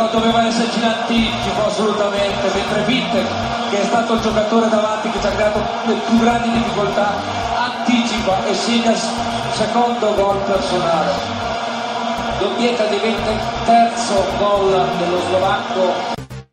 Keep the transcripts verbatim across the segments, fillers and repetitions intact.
però doveva esserci l'anticipo assolutamente, mentre Witte, che è stato il giocatore davanti che ci ha creato le più grandi difficoltà, anticipa e segna il secondo gol personale. Doppietta diventa il terzo gol dello slovacco.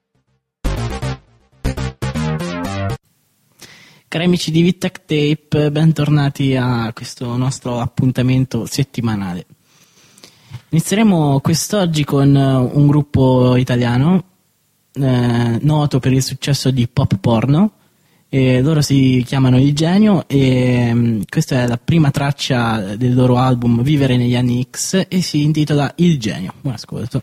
Cari amici di Vittac Tape, bentornati a questo nostro appuntamento settimanale. Inizieremo quest'oggi con un gruppo italiano eh, noto per il successo di pop porno, e loro si chiamano Il Genio e mh, questa è la prima traccia del loro album Vivere negli anni X e si intitola Il Genio. Buon ascolto.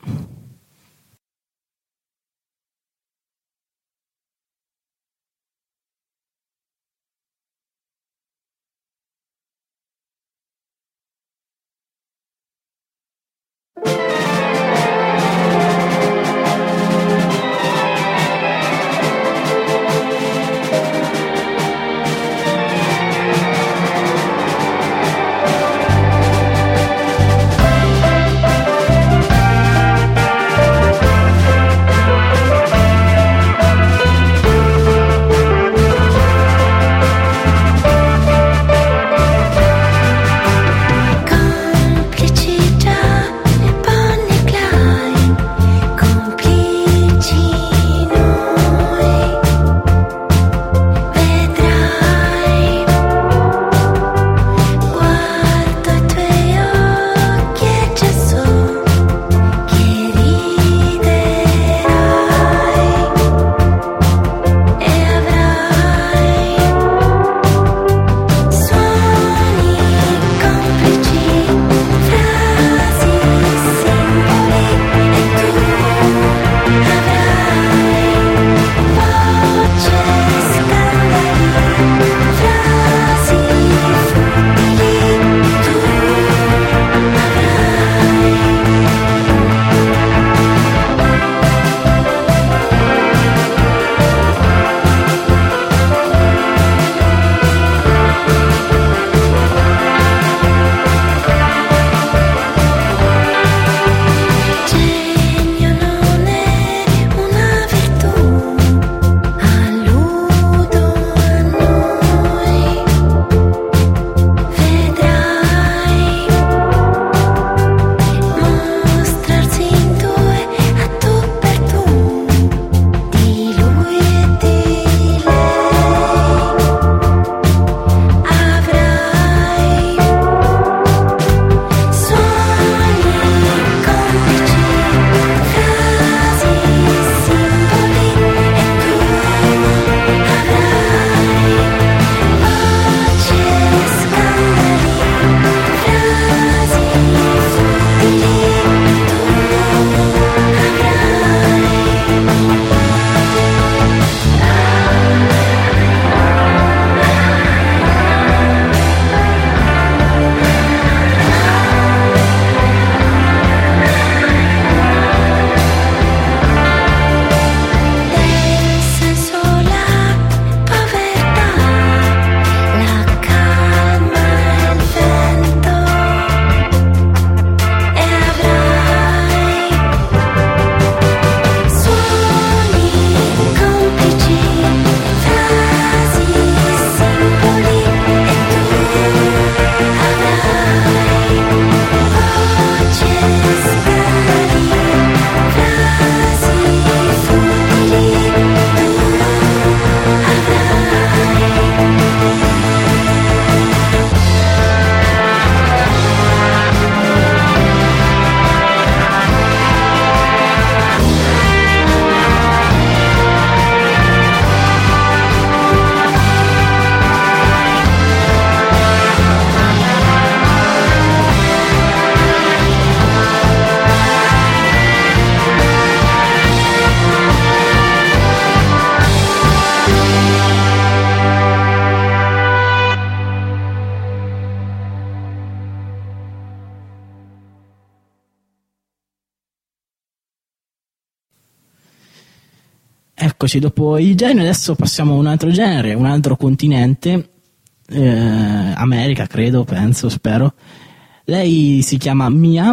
Eccoci, dopo Il Genio adesso passiamo a un altro genere, un altro continente, eh, America credo, penso, spero. Lei si chiama Mia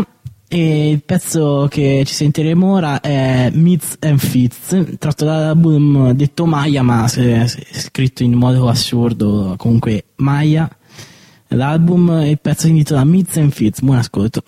E il pezzo che ci sentiremo ora è Myths and Fits, tratto dall'album detto Maya, ma se, se scritto in modo assurdo, comunque Maya. L'album, il pezzo si intitola Myths and Fits. Buon ascolto.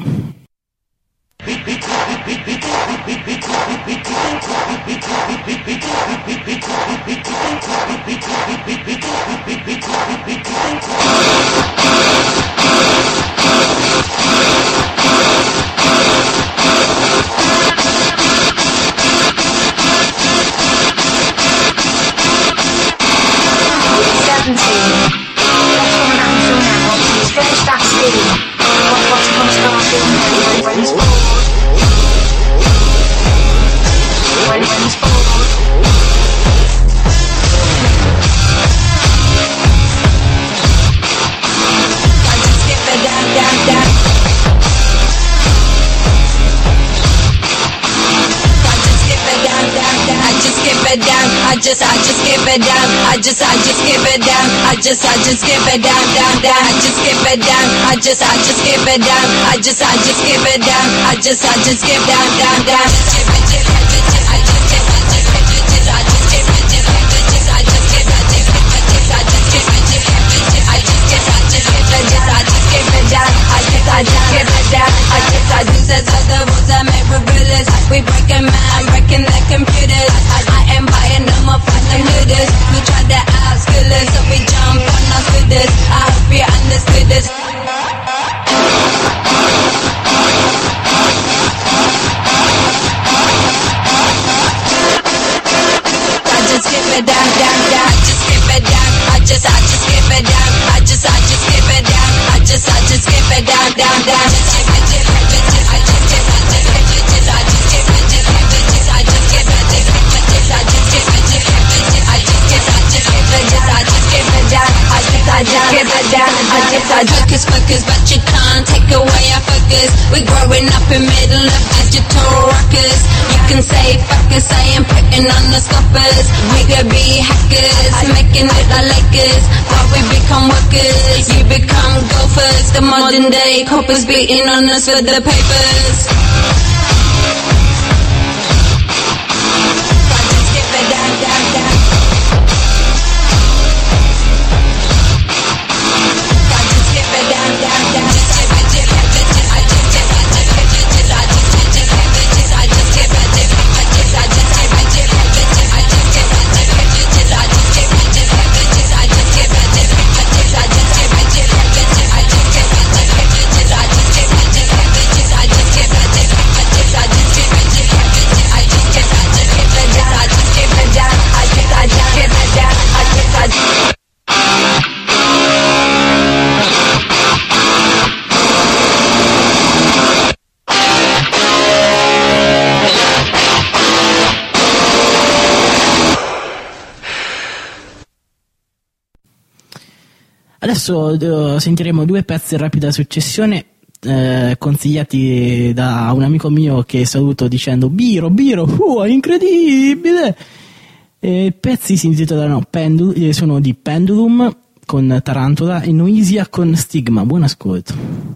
Finish that speed. What, what's going to start doing when, when he's bored? When, when he's bored. I just skip it down, down, down. I just skip it down, down, down. I just skip it down. I just, I just skip it down. I just, I just skip it down. I just, I just skip it down, down, down. I just skip it down. I just, I just skip it down. I just, I just skip it down. I just, I just skip down, down, down. Skip it, skip it, skip it. I just skip it, skip it, skip it. I just skip it, skip it, skip it. I just skip it, skip it, skip it. I just skip it, skip it, skip it. I just skip it, skip it, skip it. I just skip it down. I just, I just skip it down. I just, I just says all the rules I make for realists. We break 'em, man, breaking their computers. I, I am buying them up on the hooders who try to outskill us, so we jump on us with this. I hope you understood this. I just skip it down, down, down. I just skip it down. I just, I just skip it down. I just, I just skip it down. I just, I just skip it down, down, down. Just skip it, skip it, skip it. I just skip it, skip it, skip it. I just skip it, skip it, skip it. I just skip it, skip it, skip it. I just skip it, skip it, skip it. I just skip it, skip it, skip it. I just skip it down. I just, I just skip it down. I just, I just focus, focus, but you can't take away our focus. We're growing up in middle of digital rockers. You can say fuck us, I am putting on the stoppers. We could be hackers, making it like Lakers, but we become workers. You become golfers. The modern day coppers beating on us for the papers. I just skip it down, down, down. I just skip it down, down, down. Just skip it, skip it, skip it. I just skip it, skip it, skip it. I just skip it, skip it, skip it. I just skip it, skip it, skip it. I just skip it, skip it, skip it. I just skip it, skip it, skip it. I just skip it, skip it, skip it. I just skip it, skip it, skip it. I just skip it, skip it, skip it. I just skip it, skip it, skip it. I just skip it, skip it, skip it. I just skip it, skip it, skip it. I just skip it, skip it, skip it. I just skip it, skip it down. I just skip it down. I just, I just skip it down. I just, I just. Adesso uh, sentiremo due pezzi in rapida successione eh, consigliati da un amico mio che saluto dicendo Biro, Biro, uh, incredibile! E i pezzi si intitolano Pendul- sono di Pendulum con Tarantula e Noisia con Stigma. Buon ascolto.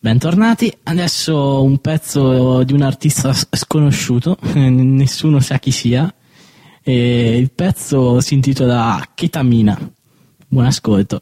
Bentornati, adesso un pezzo di un artista sconosciuto, nessuno sa chi sia, e il pezzo si intitola Ketamina. Buon ascolto.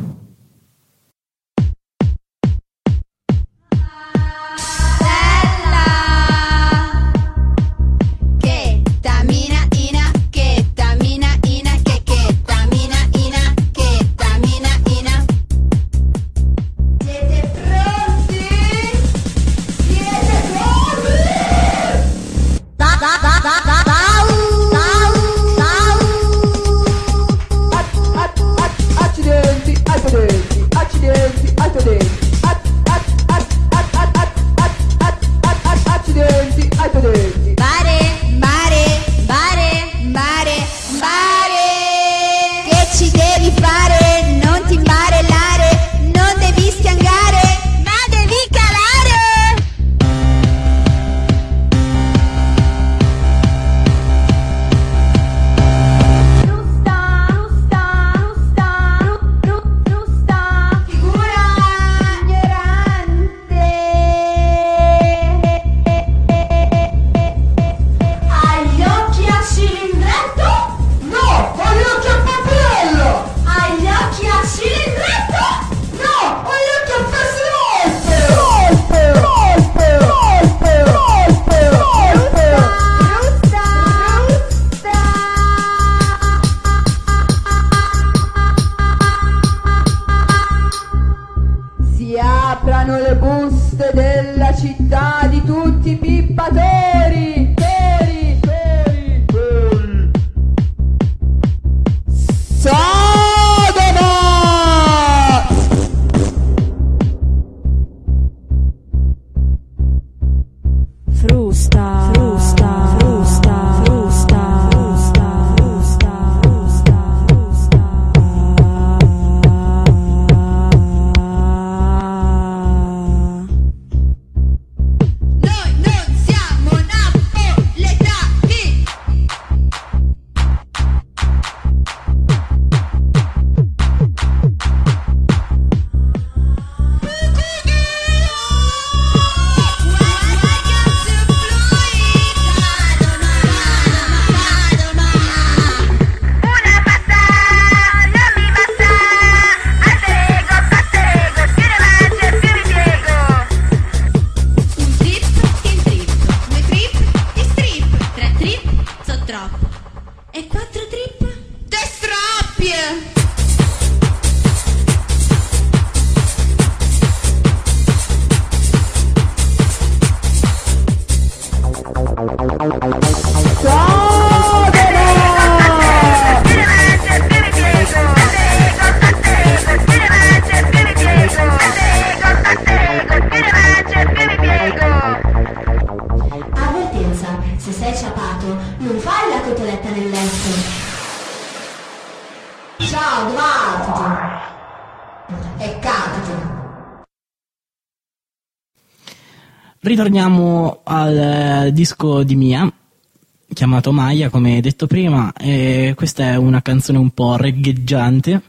Ritorniamo al disco di Mia, chiamato Maya, come detto prima, e questa è una canzone un po' regheggiante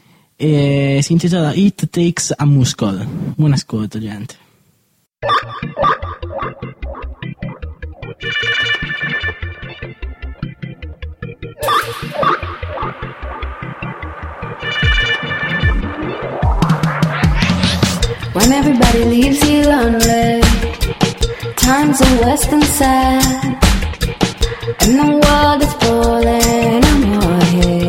e si intitola It Takes a Muscle. Buon ascolto, gente. When everybody leaves you lonely, times are worse than sad, and the world is falling on your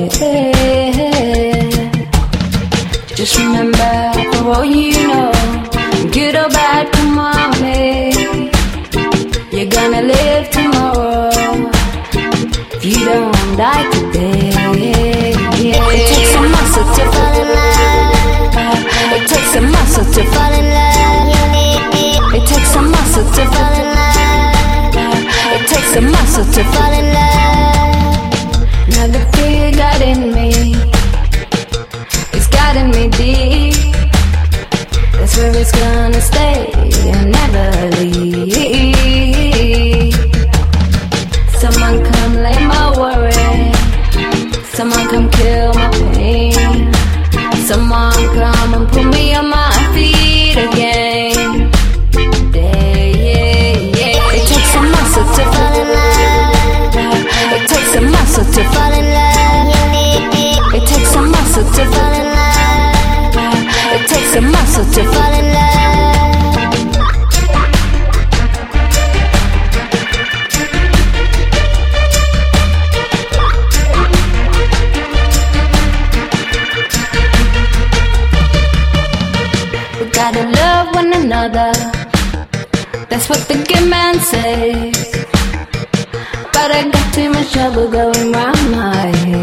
head. Just remember, for all you know, good or bad, come on me, you're gonna live tomorrow if you don't die today. It takes a muscle to fall in love. It takes a muscle to fall in love. It takes a muscle to fall in love. It takes a muscle to fall in love. Now the fear got in me, it's gotten me deep. That's where it's gonna stay and never leave. Someone come lay my worry, someone come kill my pain, someone come and put me on my feet again. That's what the good man says. But I got too much trouble going round my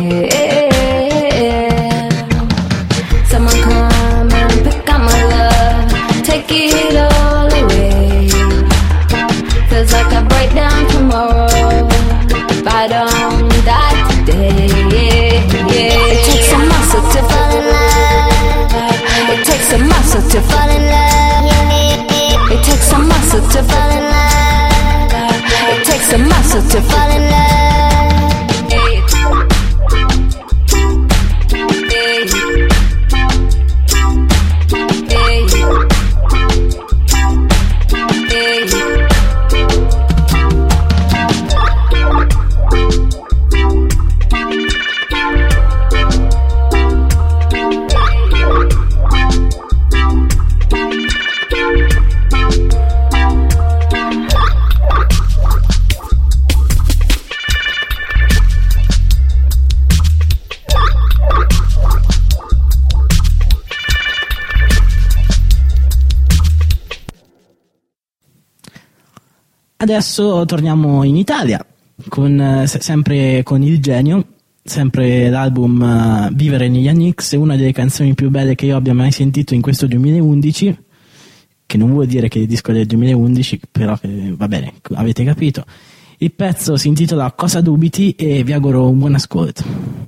head. Someone come and pick up my love, take it all away. Feels like I break down tomorrow if I don't die today. It takes a muscle to fall in love. It takes a muscle to fall in love. It takes a muscle to fall in love. It takes a muscle to fall in love. Adesso torniamo in Italia, con, se, sempre con Il Genio, sempre l'album uh, Vivere negli anni X, una delle canzoni più belle che io abbia mai sentito in questo duemilaundici, che non vuol dire che il disco è del duemilaundici, però che, va bene, avete capito. Il pezzo si intitola Cosa dubiti e vi auguro un buon ascolto.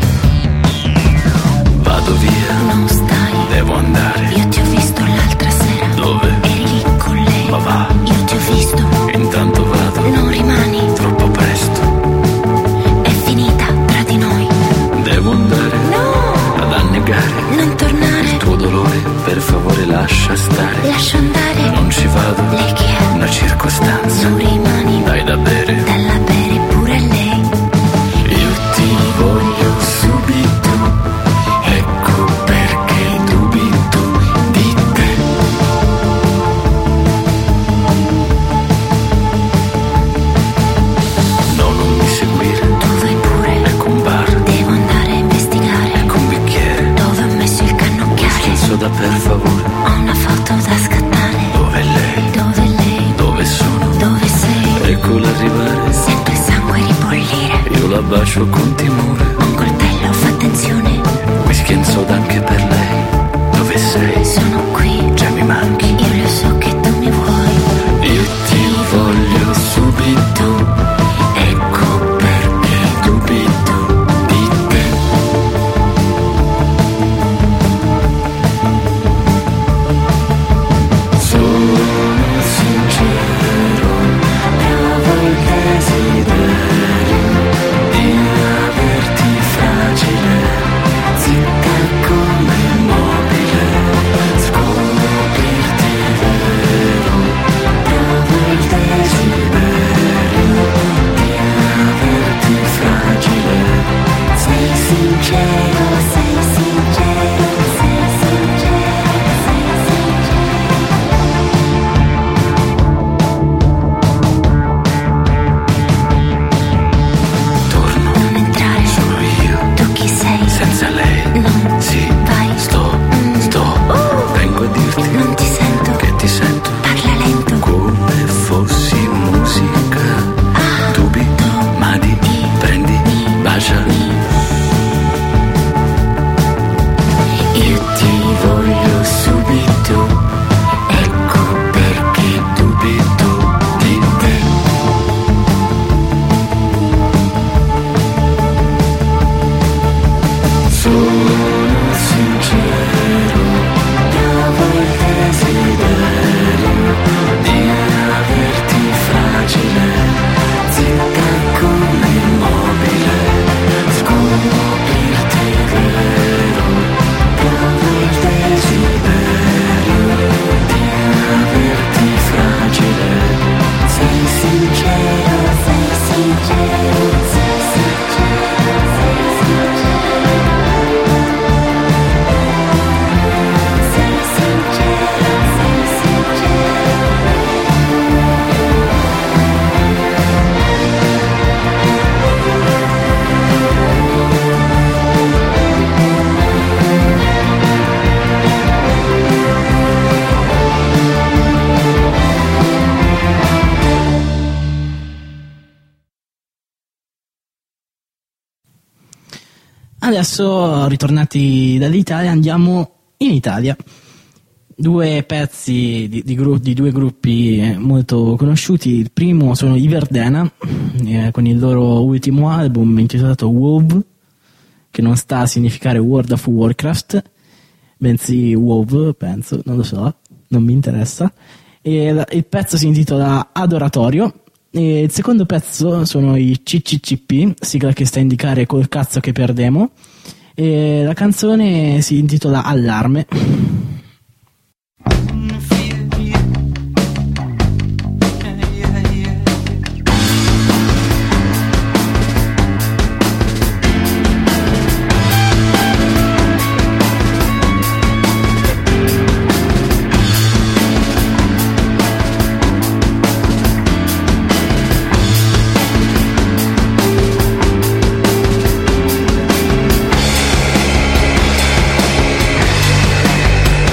Devo andare. Io ti ho visto l'altra sera. Adesso, ritornati dall'Italia, andiamo in Italia. Due pezzi di, di, gru- di due gruppi molto conosciuti. Il primo sono i Verdena, eh, con il loro ultimo album intitolato WoW, che non sta a significare World of Warcraft, bensì WoW, penso, non lo so, non mi interessa. E la, il pezzo si intitola Adoratorio. E il secondo pezzo sono i C C C P, sigla che sta a indicare col cazzo che perdemo, e la canzone si intitola Allarme. Allarme.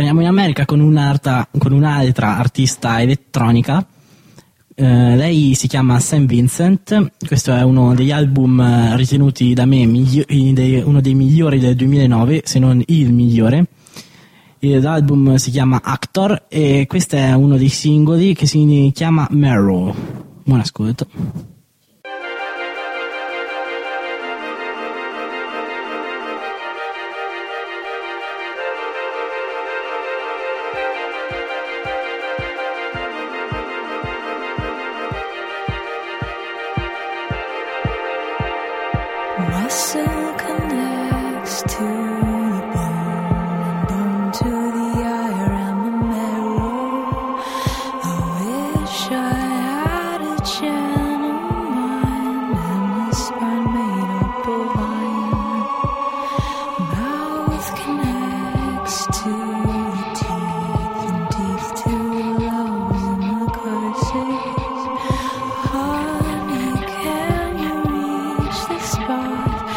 torniamo in America con un'altra, con un'altra artista elettronica. Uh, lei si chiama Saint Vincent. Questo è uno degli album ritenuti da me migli- uno dei migliori del duemilanove, se non il migliore. L'album si chiama Actor e questo è uno dei singoli che si chiama Marrow. Buon ascolto. Muscle connects to the bone and bone to the iron and marrow. I wish I had a channel mind and a spine made up of iron. Mouth connects to the teeth and teeth to the loves and the curses. Honey, can you reach the spot?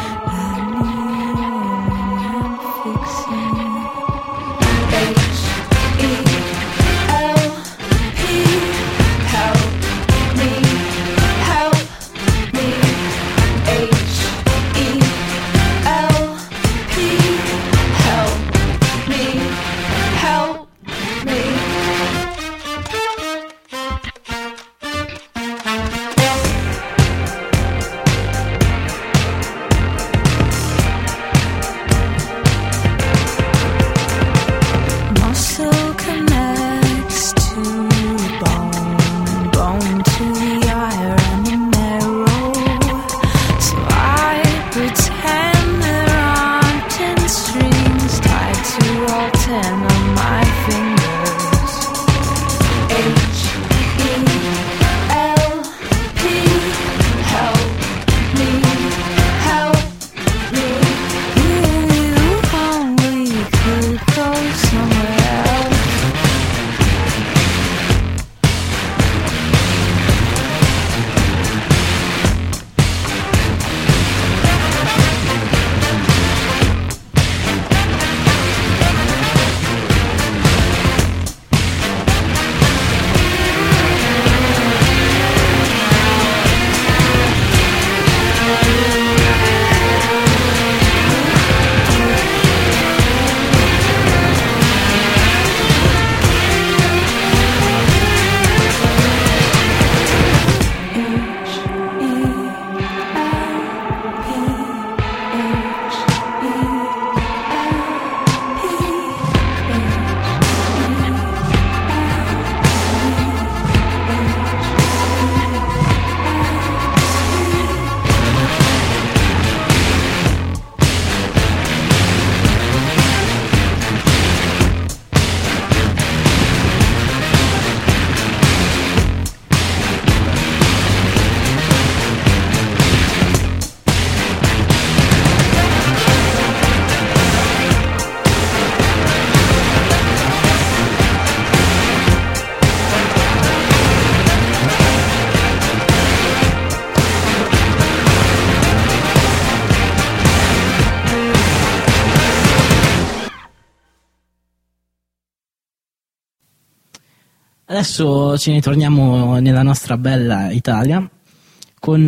Adesso ce ne torniamo nella nostra bella Italia con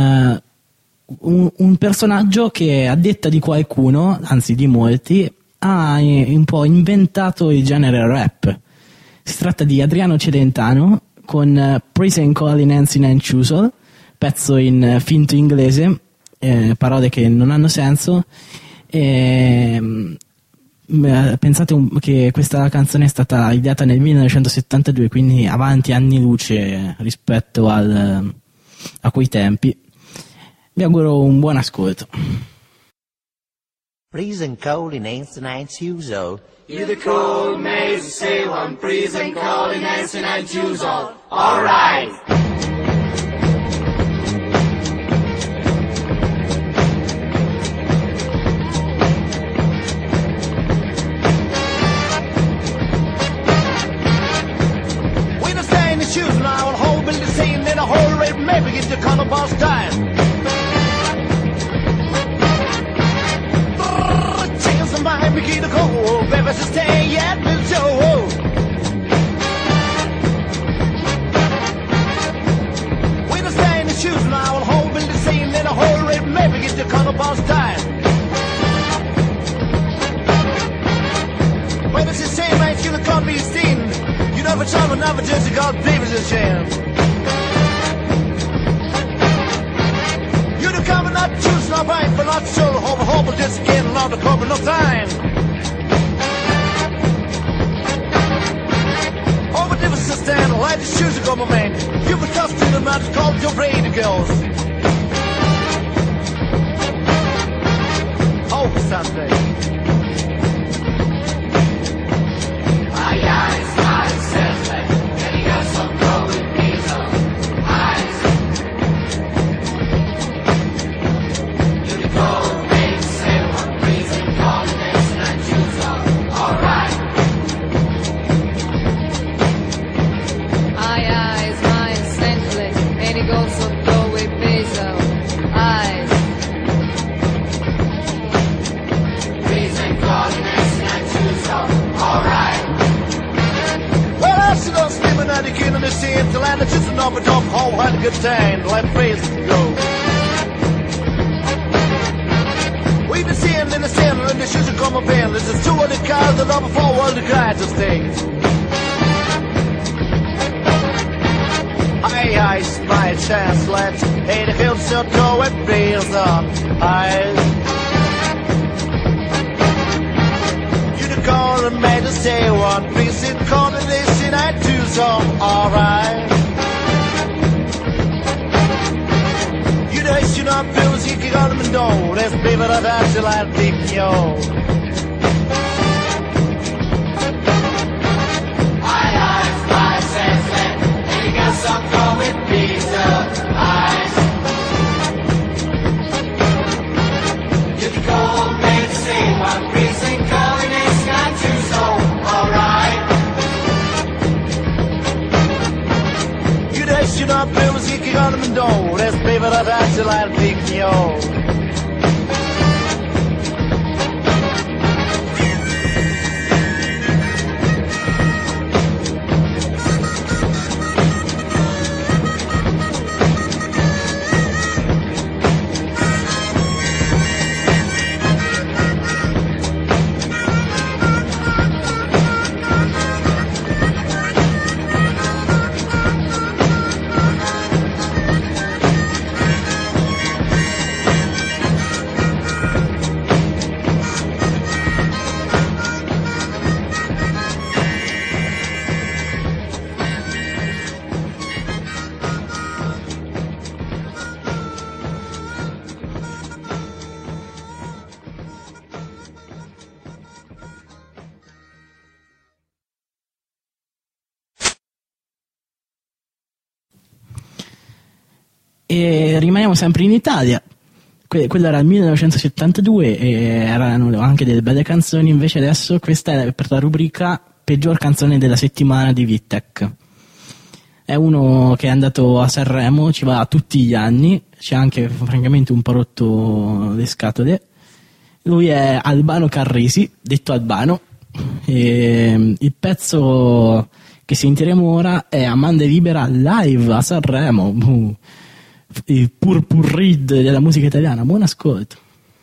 uh, un, un personaggio che, a detta di qualcuno, anzi di molti, ha un po' inventato il genere rap. Si tratta di Adriano Celentano con uh, Prison Call in Nancy Nanchusel, pezzo in uh, finto inglese, eh, parole che non hanno senso. E, pensate un, che questa canzone è stata ideata nel millenovecentosettantadue, quindi avanti anni luce rispetto al, a quei tempi. Vi auguro un buon ascolto. Freezing cold in Nancy Nanchusel. You the cold maze, say one freezing cold in Nancy Nanchusel. All right. Shoes now, a whole building scene in a whole rate, maybe get the color boss time. Change the mind, begin to go. Baby, just stay yet, Miss Joe. When I stay in the shoes now, I'll hold in the scene in a hurry, maybe get the color boss time. When it's the same, ain't you can't be seen. You never try, but never just got babies a shame. You the cover, not choose, not right, but not sure. Hope, hope, just getting on the cover, no time. Over difference to stand, like the shoes go, my man. You were tough to the mountains, called your brady girls. Oh, Sunday. My eyes, my senses, and he got some growing diesel eyes. You the gold, make say one reason, call the next and choose all. Alright. My eyes, mine, senseless, and he goes so go with basil eyes. Reason, call the next and choose all. Alright. Well, I sit on sleeping at the king of the sea, till I just an up and off, whole had a good time, let praise go. We've been seeing in the center, and the shoes are coming in. This is two of the cars that are before all the guys of things. Hey, I my chance, let's hey, the hills still go and bills up. Eyes. You the call and made us say one piece in combination, I do some, alright. You the issue not bills, you can call them and don't. Let's be what I've actually like deep, yo. My eyes, my senses, and he got some growing diesel eyes. You can go make say one reason, calling it's not too so. Alright. You the issue not bills, you can call them and don't. Let's be what I've actually like deep, yo. E rimaniamo sempre in Italia. Que- quello era il millenovecentosettantadue e erano anche delle belle canzoni. Invece adesso questa è per la rubrica peggior canzone della settimana di Vittec. È uno che è andato a Sanremo, ci va tutti gli anni, c'è anche francamente un po' rotto le scatole. Lui è Albano Carrisi, detto Albano, e il pezzo che sentiremo ora è Amanda Libera live a Sanremo. Uh. Il purpurri della musica italiana. Buon ascolto.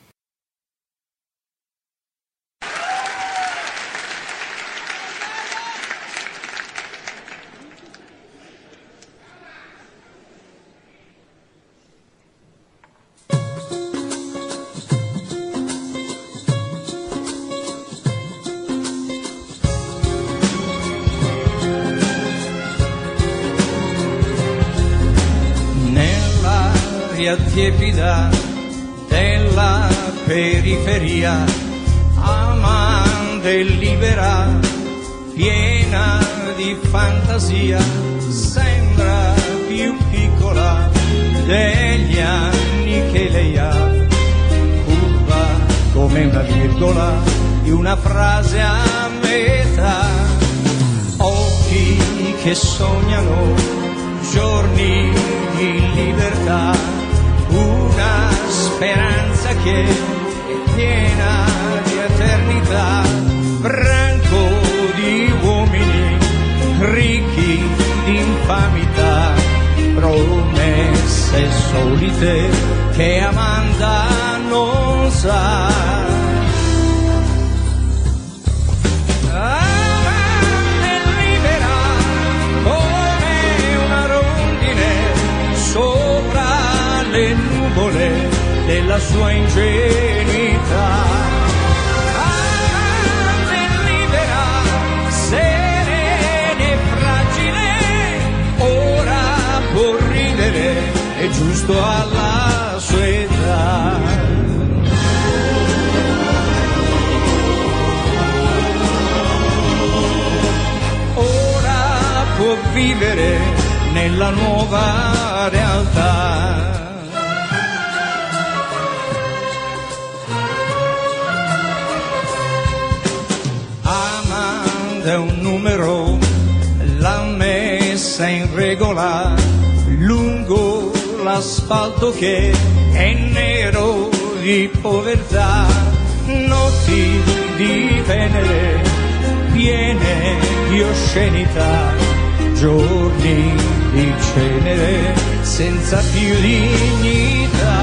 Tiepida della periferia, amante e libera, piena di fantasia, sembra più piccola degli anni che lei ha, curva come una virgola di una frase a metà, occhi che sognano giorni di libertà, una speranza che è piena di eternità. vita, branco di uomini ricchi di infamità, promesse solite che Amanda non sa. Amanda è libera come una rondine sopra le nuvole della sua ingenuità. Amanda è libera, serena e fragile, ora può ridere, è giusto alla sua età. Ora può vivere nella nuova realtà. Amanda è un numero, l'ha messa in regola lungo l'asfalto che è nero di povertà, notti di Venere piene di oscenità, giorni di cenere senza più dignità.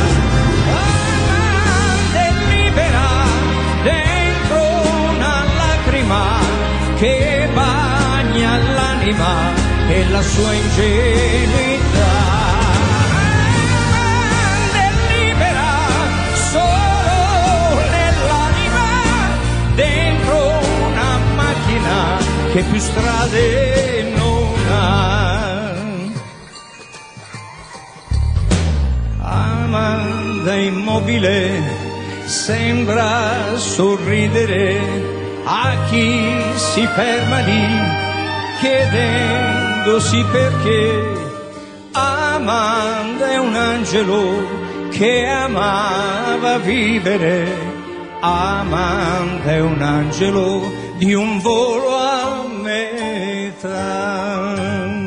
Amanda è libera dentro una lacrima che bagna l'anima e la sua ingenuità. Amanda è libera solo nell'anima, dentro una macchina che più strade non ha. Amanda immobile sembra sorridere a chi si ferma lì chiedendosi perché. Amanda è un angelo che amava vivere. Amanda è un angelo di un volo a metà.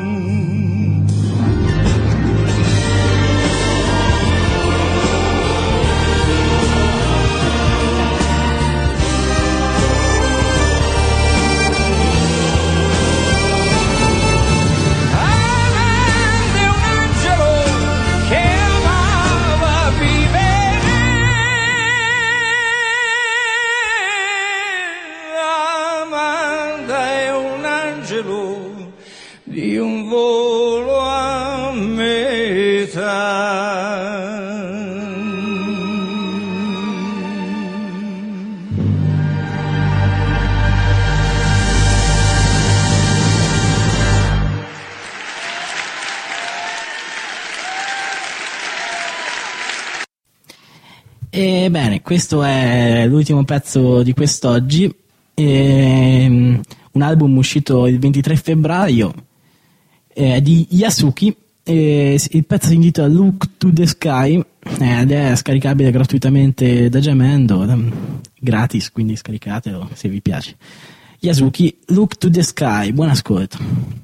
Di un volo a metà. E bene, questo è l'ultimo pezzo di quest'oggi. E, un album uscito il ventitré febbraio eh, di Yasuki. Eh, il pezzo si intitola Look to the Sky eh, ed è scaricabile gratuitamente da Gemendo, gratis, quindi scaricatelo se vi piace. Yasuki, Look to the Sky, buon ascolto.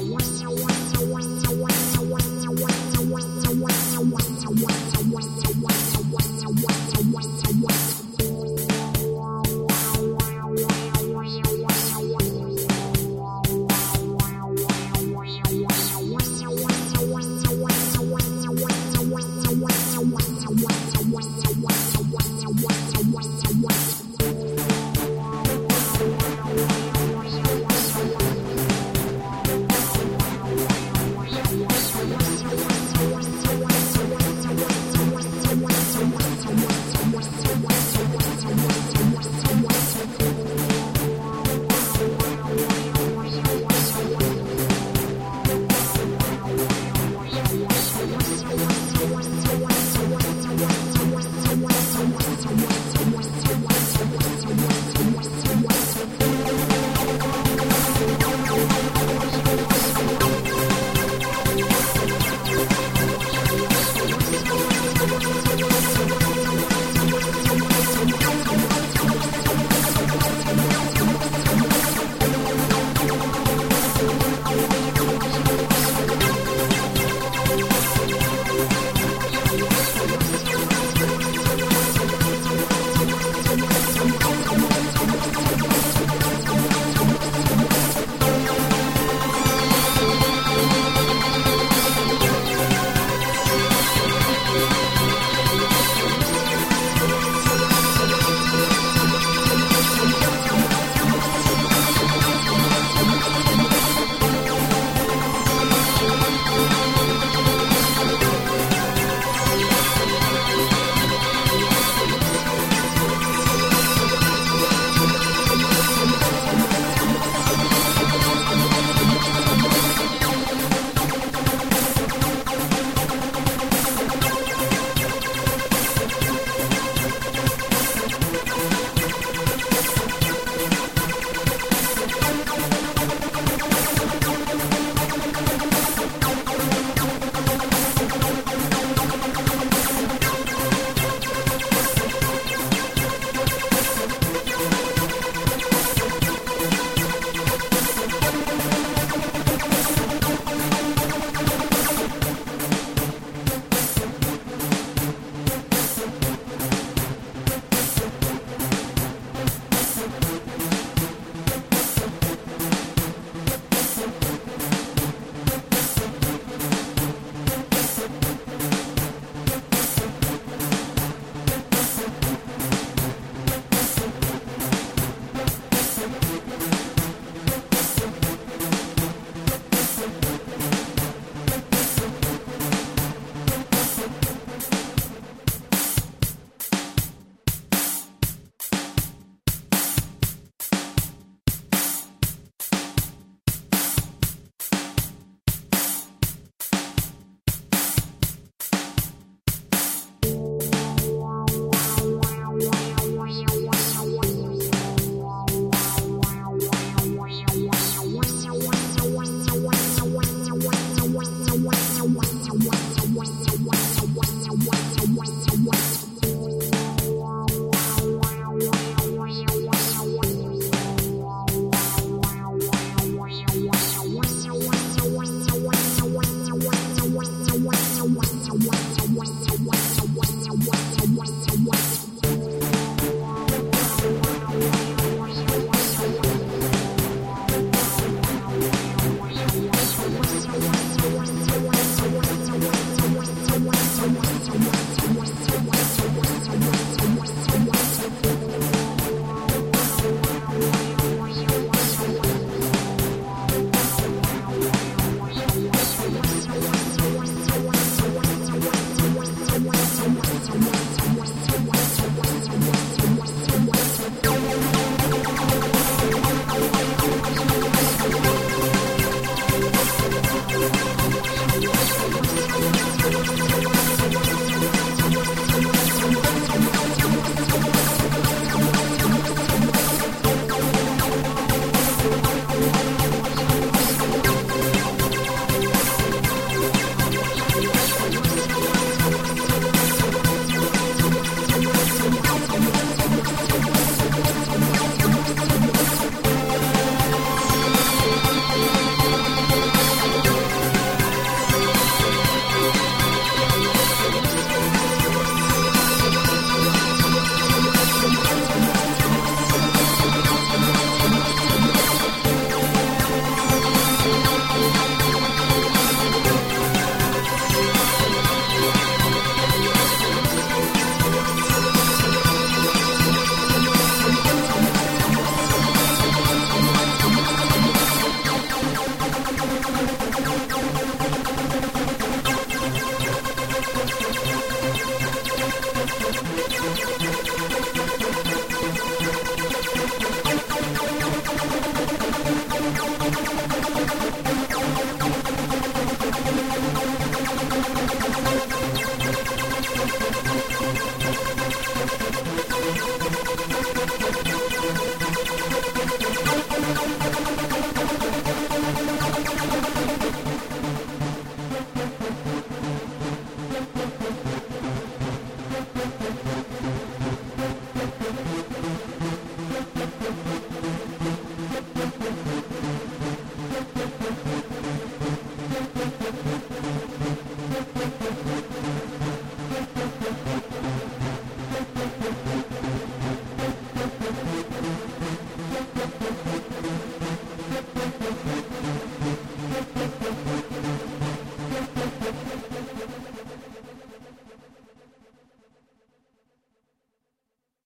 Wow.